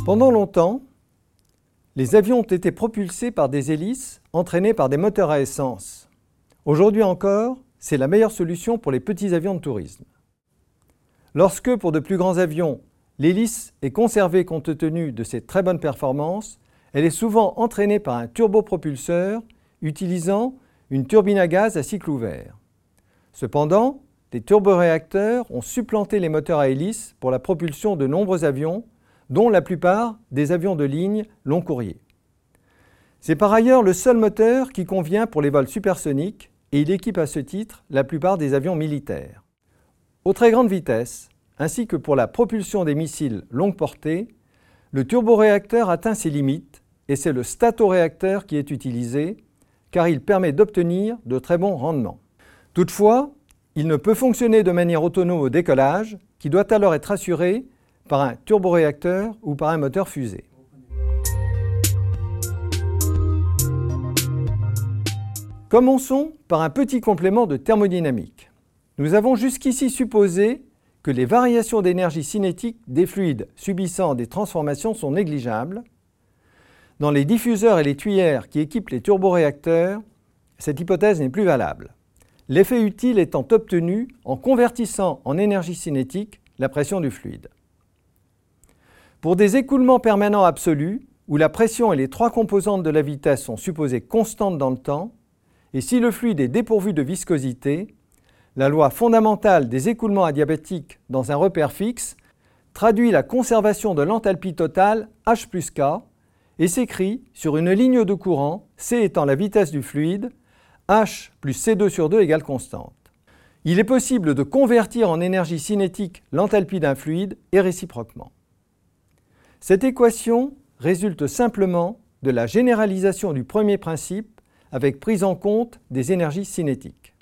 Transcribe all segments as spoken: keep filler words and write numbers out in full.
Pendant longtemps, les avions ont été propulsés par des hélices entraînées par des moteurs à essence. Aujourd'hui encore, c'est la meilleure solution pour les petits avions de tourisme. Lorsque, pour de plus grands avions, l'hélice est conservée compte tenu de ses très bonnes performances, elle est souvent entraînée par un turbopropulseur utilisant une turbine à gaz à cycle ouvert. Cependant, les turboréacteurs ont supplanté les moteurs à hélice pour la propulsion de nombreux avions, dont la plupart des avions de ligne long courrier. C'est par ailleurs le seul moteur qui convient pour les vols supersoniques et il équipe à ce titre la plupart des avions militaires. Aux très grandes vitesses, ainsi que pour la propulsion des missiles longue portée, le turboréacteur atteint ses limites et c'est le statoréacteur qui est utilisé car il permet d'obtenir de très bons rendements. Toutefois, il ne peut fonctionner de manière autonome au décollage qui doit alors être assuré par un turboréacteur ou par un moteur fusée. Commençons par un petit complément de thermodynamique. Nous avons jusqu'ici supposé que les variations d'énergie cinétique des fluides subissant des transformations sont négligeables. Dans les diffuseurs et les tuyères qui équipent les turboréacteurs, cette hypothèse n'est plus valable. L'effet utile étant obtenu en convertissant en énergie cinétique la pression du fluide. Pour des écoulements permanents absolus, où la pression et les trois composantes de la vitesse sont supposées constantes dans le temps, et si le fluide est dépourvu de viscosité, la loi fondamentale des écoulements adiabatiques dans un repère fixe traduit la conservation de l'enthalpie totale H plus K et s'écrit sur une ligne de courant, C étant la vitesse du fluide, H plus C deux sur deux égale constante. Il est possible de convertir en énergie cinétique l'enthalpie d'un fluide et réciproquement. Cette équation résulte simplement de la généralisation du premier principe avec prise en compte des énergies cinétiques.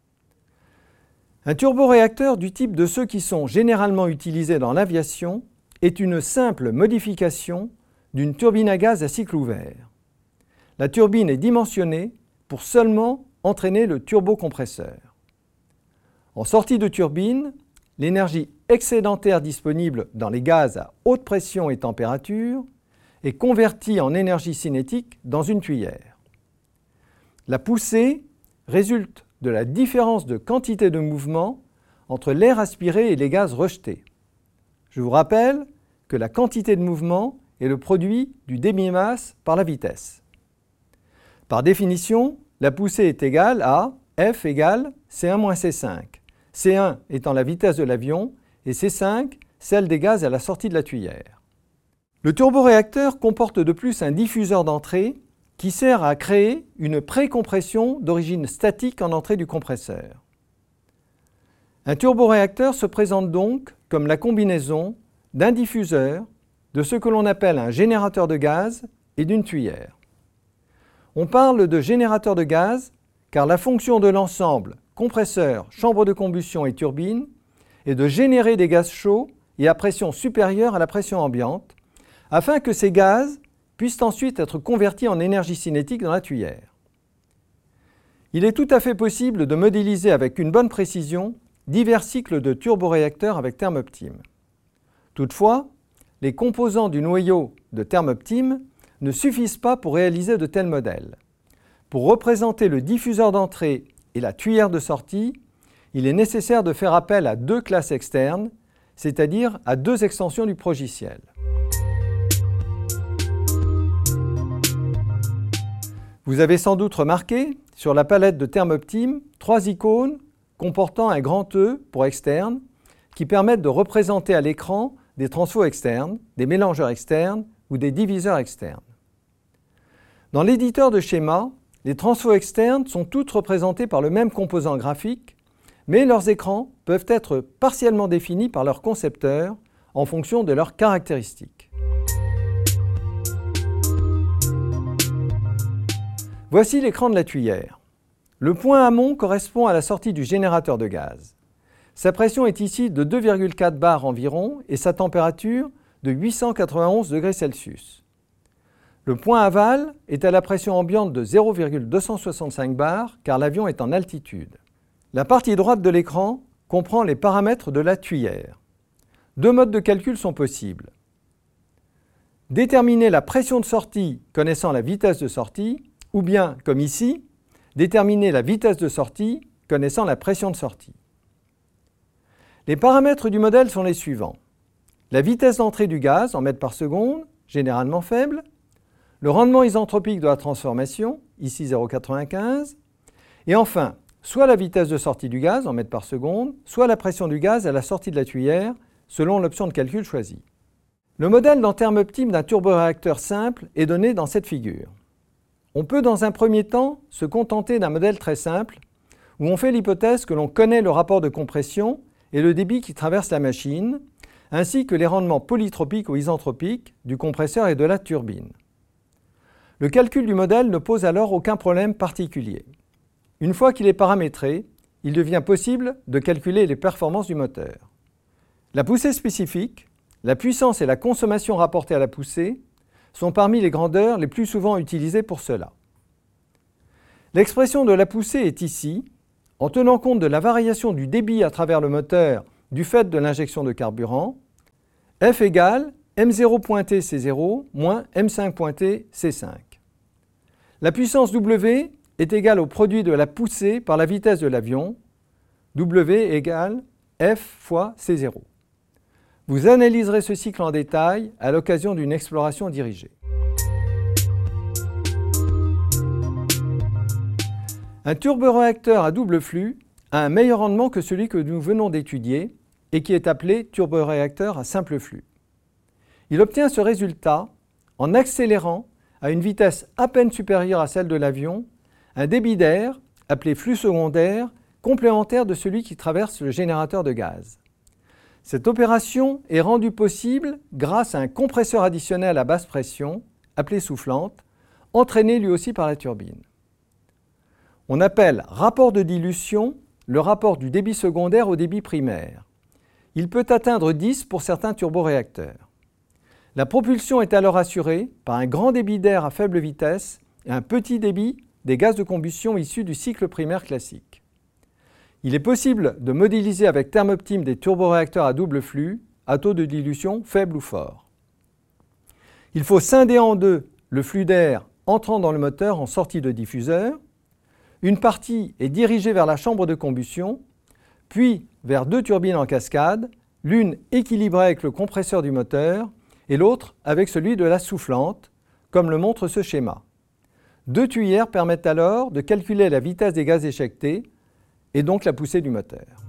Un turboréacteur du type de ceux qui sont généralement utilisés dans l'aviation est une simple modification d'une turbine à gaz à cycle ouvert. La turbine est dimensionnée pour seulement entraîner le turbocompresseur. En sortie de turbine, l'énergie excédentaire disponible dans les gaz à haute pression et température est convertie en énergie cinétique dans une tuyère. La poussée résulte de la différence de quantité de mouvement entre l'air aspiré et les gaz rejetés. Je vous rappelle que la quantité de mouvement est le produit du demi-masse par la vitesse. Par définition, la poussée est égale à F égale C un moins C cinq, C un étant la vitesse de l'avion et C cinq celle des gaz à la sortie de la tuyère. Le turboréacteur comporte de plus un diffuseur d'entrée qui sert à créer une précompression d'origine statique en entrée du compresseur. Un turboréacteur se présente donc comme la combinaison d'un diffuseur, de ce que l'on appelle un générateur de gaz et d'une tuyère. On parle de générateur de gaz car la fonction de l'ensemble compresseur, chambre de combustion et turbine est de générer des gaz chauds et à pression supérieure à la pression ambiante afin que ces gaz puissent ensuite être convertis en énergie cinétique dans la tuyère. Il est tout à fait possible de modéliser avec une bonne précision divers cycles de turboréacteurs avec Thermoptime. Toutefois, les composants du noyau de Thermoptime ne suffisent pas pour réaliser de tels modèles. Pour représenter le diffuseur d'entrée et la tuyère de sortie, il est nécessaire de faire appel à deux classes externes, c'est-à-dire à deux extensions du progiciel. Vous avez sans doute remarqué sur la palette de Thermoptime trois icônes comportant un grand E pour externe qui permettent de représenter à l'écran des transfos externes, des mélangeurs externes ou des diviseurs externes. Dans l'éditeur de schéma, les transfos externes sont toutes représentées par le même composant graphique, mais leurs écrans peuvent être partiellement définis par leur concepteur en fonction de leurs caractéristiques. Voici l'écran de la tuyère. Le point amont correspond à la sortie du générateur de gaz. Sa pression est ici de deux virgule quatre bars environ et sa température de huit cent quatre-vingt-onze degrés Celsius. Le point aval est à la pression ambiante de zéro virgule deux cent soixante-cinq bars car l'avion est en altitude. La partie droite de l'écran comprend les paramètres de la tuyère. Deux modes de calcul sont possibles. déterminer la pression de sortie connaissant la vitesse de sortie, ou bien, comme ici, déterminer la vitesse de sortie connaissant la pression de sortie. Les paramètres du modèle sont les suivants. La vitesse d'entrée du gaz en mètres par seconde, généralement faible, le rendement isentropique de la transformation, ici zéro virgule quatre-vingt-quinze, et enfin, soit la vitesse de sortie du gaz en mètres par seconde, soit la pression du gaz à la sortie de la tuyère, selon l'option de calcul choisie. Le modèle en termes optimes d'un turboréacteur simple est donné dans cette figure. On peut dans un premier temps se contenter d'un modèle très simple, où on fait l'hypothèse que l'on connaît le rapport de compression et le débit qui traverse la machine, ainsi que les rendements polytropiques ou isentropiques du compresseur et de la turbine. Le calcul du modèle ne pose alors aucun problème particulier. Une fois qu'il est paramétré, il devient possible de calculer les performances du moteur. La poussée spécifique, la puissance et la consommation rapportée à la poussée sont parmi les grandeurs les plus souvent utilisées pour cela. L'expression de la poussée est ici, en tenant compte de la variation du débit à travers le moteur du fait de l'injection de carburant, F égale M zéro pointé C zéro moins M cinq pointé C cinq. La puissance W est égale au produit de la poussée par la vitesse de l'avion, W égale F fois C zéro. Vous analyserez ce cycle en détail à l'occasion d'une exploration dirigée. Un turboréacteur à double flux a un meilleur rendement que celui que nous venons d'étudier et qui est appelé turboréacteur à simple flux. Il obtient ce résultat en accélérant à une vitesse à peine supérieure à celle de l'avion un débit d'air, appelé flux secondaire, complémentaire de celui qui traverse le générateur de gaz. Cette opération est rendue possible grâce à un compresseur additionnel à basse pression, appelé soufflante, entraîné lui aussi par la turbine. On appelle rapport de dilution le rapport du débit secondaire au débit primaire. Il peut atteindre dix pour certains turboréacteurs. La propulsion est alors assurée par un grand débit d'air à faible vitesse et un petit débit des gaz de combustion issus du cycle primaire classique. Il est possible de modéliser avec terme optime des turboréacteurs à double flux à taux de dilution faible ou fort. Il faut scinder en deux le flux d'air entrant dans le moteur en sortie de diffuseur. Une partie est dirigée vers la chambre de combustion, puis vers deux turbines en cascade, l'une équilibrée avec le compresseur du moteur et l'autre avec celui de la soufflante, comme le montre ce schéma. Deux tuyères permettent alors de calculer la vitesse des gaz éjectés et donc la poussée du moteur.